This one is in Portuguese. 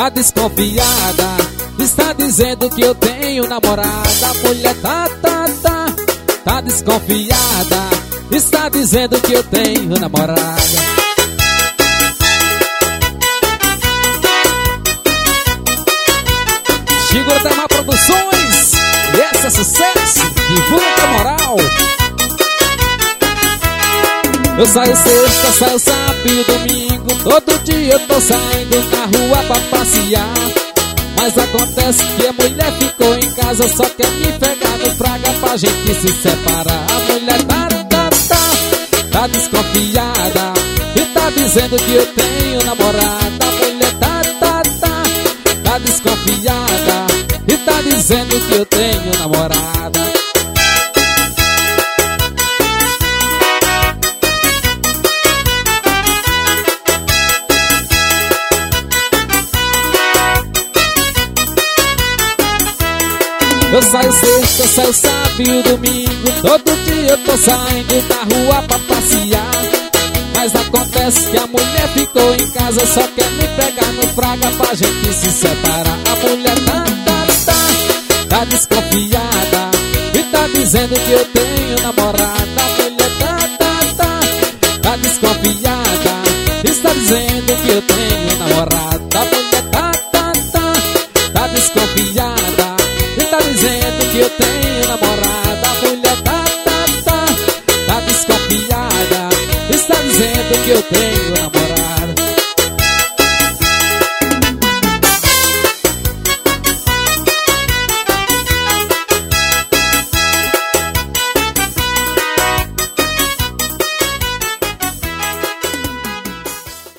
tá desconfiada. Está dizendo que eu tenho namorada. A mulher tá desconfiada. Está dizendo que eu tenho namorada. Segura Temar Produções. E esse é sucesso. Divulga com moral. Eu saio sexta, saio sábado e domingo. Todo dia eu tô saindo na rua pra passear. Mas acontece que a mulher ficou em casa, só quer me pegar no fraga pra gente se separar. A mulher tá desconfiada e tá dizendo que eu tenho namorada. A mulher tá desconfiada e tá dizendo que eu tenho namorada. Eu saio sexta, saio sábado e domingo. Todo dia eu tô saindo na rua pra passear. Mas acontece que a mulher ficou em casa, só quer me pegar no fraga pra gente se separar. A mulher tá desconfiada e tá dizendo que eu tenho namorada. A mulher tá desconfiada, está dizendo que eu tenho namorada. A mulher tá desconfiada, tá dizendo que eu tenho namorada. A mulher tá desconfiada, está dizendo que eu tenho namorada.